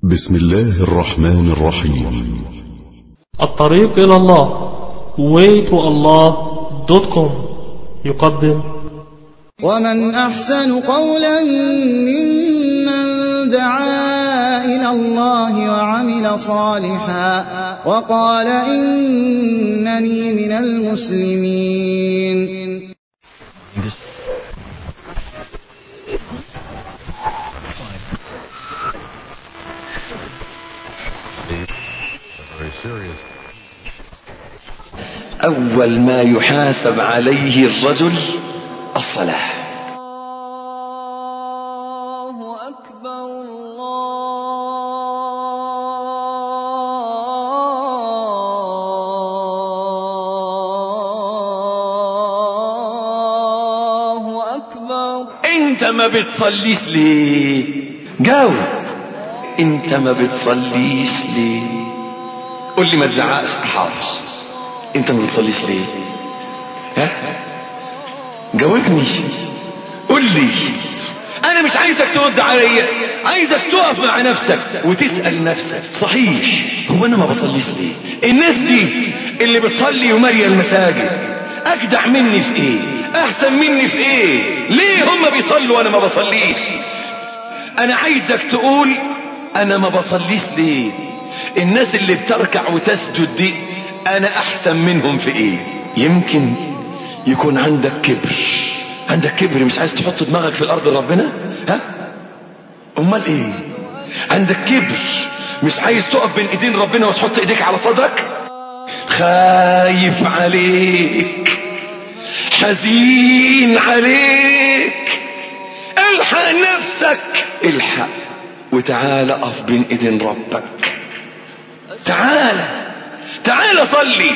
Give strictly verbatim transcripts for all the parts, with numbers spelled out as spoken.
بسم الله الرحمن الرحيم. الطريق إلى الله way to allah دوت كوم يقدم ومن أحسن قولا ممن دعا إلى الله وعمل صالحا وقال إنني من المسلمين. أول ما يحاسب عليه الرجل الصلاة. الله أكبر الله أكبر. انت ما بتصليش ليه؟ جاوب. انت ما بتصليش ليه؟ قل لي ما تزعقش. حاضر. انت ما بتصليش ليه؟ ها؟ جاوبني. قل لي. انا مش عايزك ترد عليا، عايزك تقف مع نفسك وتسأل نفسك صحيح هو انا ما بصليش ليه؟ الناس دي اللي بتصلي وماليه المساجد اجدع مني في ايه؟ احسن مني في ايه؟ ليه هم بيصلوا وانا ما بصليش؟ انا عايزك تقول انا ما بصليش ليه؟ الناس اللي بتركع وتسجد دي انا احسن منهم في ايه؟ يمكن يكون عندك كبر. عندك كبر مش عايز تحط دماغك في الارض ربنا. ها؟ امال ايه؟ عندك كبر مش عايز تقف بين ايدين ربنا وتحط ايديك على صدرك. خايف عليك، حزين عليك. الحق نفسك، الحق وتعال اقف بين ايدين ربك. تعال تعال صلي.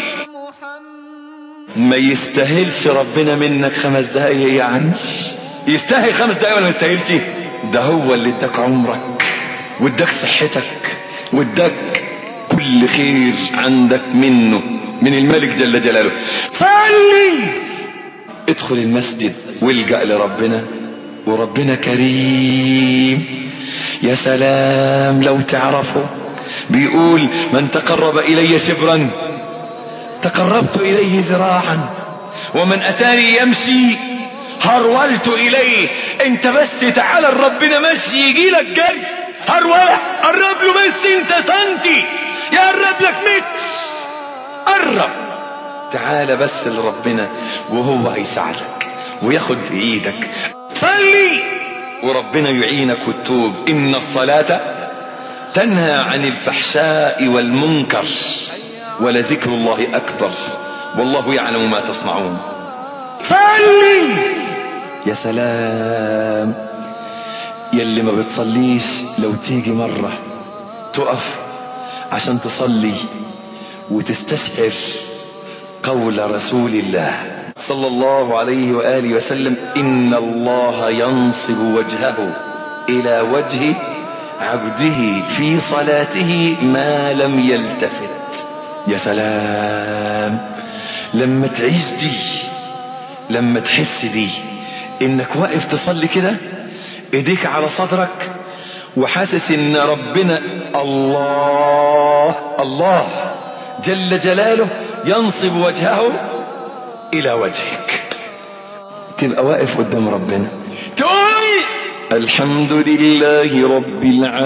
ما يستاهلش ربنا منك خمس دقايق يعني؟ يستاهل خمس دقايق ولا ما يستاهلش؟ ده هو اللي اداك عمرك واداك صحتك واداك كل خير عندك منه من الملك جل جلاله. صلي. ادخل المسجد والجأ لربنا وربنا كريم. يا سلام لو تعرفه. بيقول من تقرب إلي شبرا تقربت إليه ذراعا ومن أتاني يمشي هرولت إليه. انت بس تعال ربنا مشي يجي لك جري. هرولة قرب له بس انت سنتي يقرب لك متر. قرب تعال بس لربنا وهو هيساعدك وياخد بإيدك. صلي وربنا يعينك وتتوب. إن الصلاة تنهى عن الفحشاء والمنكر ولذكر الله أكبر والله يعلم ما تصنعون. صلي. يا سلام يلي ما بتصليش لو تيجي مرة تقف عشان تصلي وتستشعر قول رسول الله صلى الله عليه وآله وسلم إن الله ينصب وجهه إلى وجه عبده في صلاته ما لم يلتفت. يا سلام لما تعيش دي، لما تحس دي انك واقف تصلي كده ايديك على صدرك وحاسس ان ربنا الله الله جل جلاله ينصب وجهه الى وجهك. تبقى واقف قدام ربنا تقول الحمد لله رب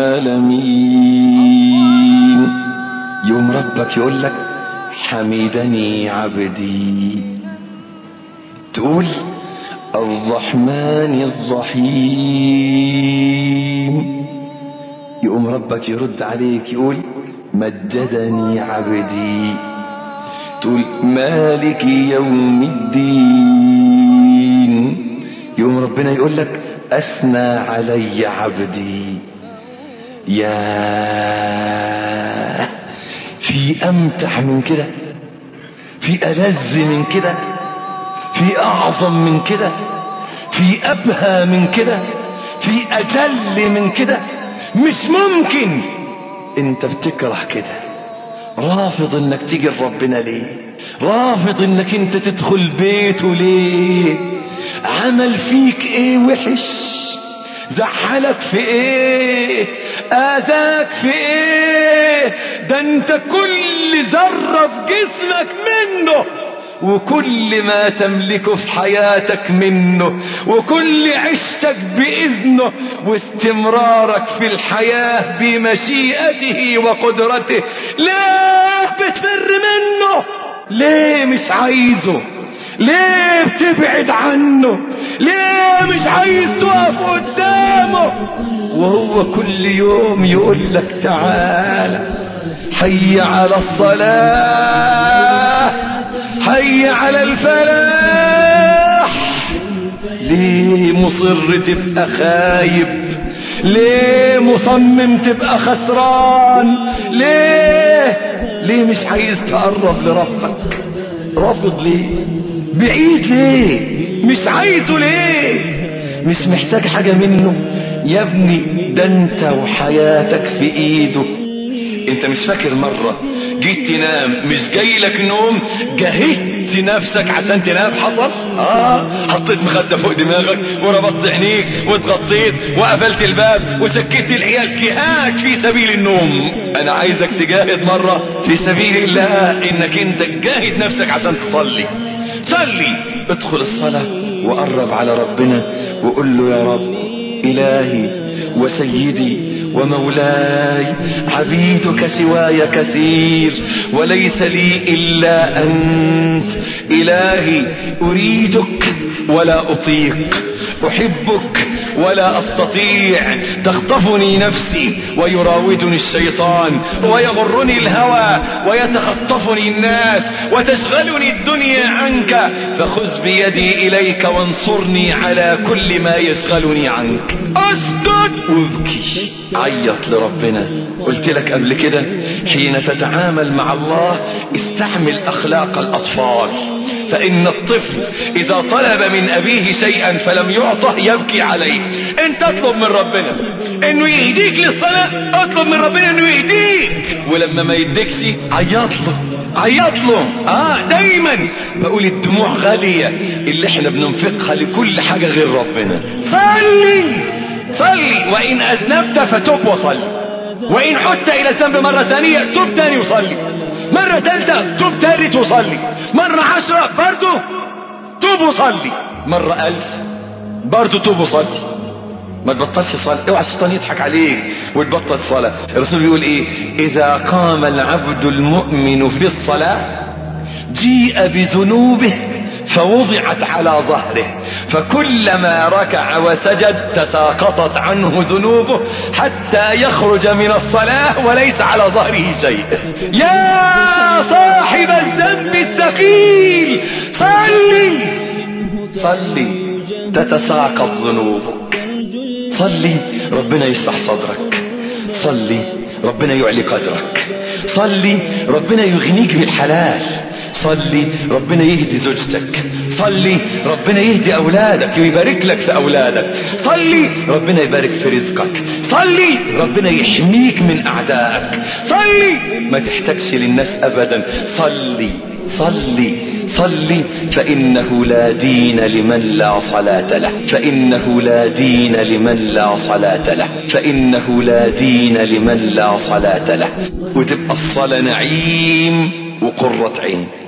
العالمين. يوم ربك يقول لك حمدني عبدي. تقول الرحمن الرحيم. يقوم ربك يرد عليك يقول مجدني عبدي. تقول مالك يوم الدين. يوم ربنا يقول لك أثنى علي عبدي. يا في أمتح من كده، في ألذ من كده، في أعظم من كده، في أبهى من كده، في أجل من كده. مش ممكن. انت بتكره كده، رافض انك تيجي لربنا ليه؟ رافض انك انت تدخل بيته ليه؟ عمل فيك ايه وحش زعلك في ايه؟ اذاك في ايه؟ ده انت كل ذرة في جسمك منه، وكل ما تملكه في حياتك منه، وكل عشتك بإذنه، واستمرارك في الحياة بمشيئته وقدرته. ليه بتفر منه؟ ليه مش عايزه؟ ليه بتبعد عنه؟ ليه مش عايز تقف قدامه وهو كل يوم يقول لك تعالى حي على الصلاة، حي على الفلاح؟ ليه مصر تبقى خايب؟ ليه مصمم تبقى خسران؟ ليه ليه مش عايز تقرب لربك؟ رافض ليه؟ بعيد ليه؟ مش عايزه ليه؟ مش محتاج حاجة منه؟ يا ابني ده انت وحياتك في ايده. انت مش فاكر مرة جيت تنام مش جاي لك نوم، جهدت نفسك عشان تنام؟ حصل؟ اه حطيت مخدة فوق دماغك وربطت عينيك واتغطيت وقفلت الباب وسكت العيال. جهاد في سبيل النوم. انا عايزك تجاهد مرة في سبيل الله، انك انت تجاهد نفسك عشان تصلي. صلي، ادخل الصلاة وقرب على ربنا وقول له يا رب إلهي وسيدي ومولاي، عبيدك سواي كثير وليس لي إلا أنت. إلهي أريدك ولا أطيق، أحبك ولا أستطيع، تخطفني نفسي ويراودني الشيطان ويغرني الهوى ويتخطفني الناس وتشغلني الدنيا عنك، فخذ بيدي إليك وانصرني على كل ما يشغلني عنك. أسكت وابكي، عيط لربنا. قلت لك قبل كده حين تتعامل مع الله استعمل أخلاق الأطفال، فإن الطفل إذا طلب من أبيه شيئا فلم يعطه يبكي عليه. انت اطلب من ربنا انه يهديك للصلاة، اطلب من ربنا انه يهديك، ولما ما يديكش عيط له عيط له. اه دايما بقول الدموع غالية اللي احنا بننفقها لكل حاجة غير ربنا. صلي صلي، وإن أذنبت فتب وصلي، وإن عدت إلى الذنب مرة ثانية تب تاني وصلي، مرة ثالثة تب ثالث وصلي، مرة عشرة برضو تب وصلي، مرة ألف برضو تب وصلي. ما تبطلش صلاة، اوعى الشيطان يضحك عليك وتبطل صلاة. الرسول بيقول ايه؟ إذا قام العبد المؤمن في الصلاة جيء بذنوبه فوضعت على ظهره، فكلما ركع وسجد تساقطت عنه ذنوبه حتى يخرج من الصلاة وليس على ظهره شيء. يا صاحب الذنب الثقيل صلي صلي تتساقط ذنوبك. صلي ربنا يشرح صدرك، صلي ربنا يعلي قدرك، صلي ربنا يغنيك بالحلال، صلي ربنا يهدي زوجتك، صلي ربنا يهدي أولادك ويبارك لك في أولادك، صلي ربنا يبارك في رزقك، صلي ربنا يحميك من أعدائك، صلي ما تحتاجش للناس أبدا. صلي صلي صلي فإنه لا دين لمن لا صلاة له، فإنه لا دين لمن لا صلاة له، فإنه لا دين لمن لا صلاة له. وتبقى الصلاة نعيم وقرة عين.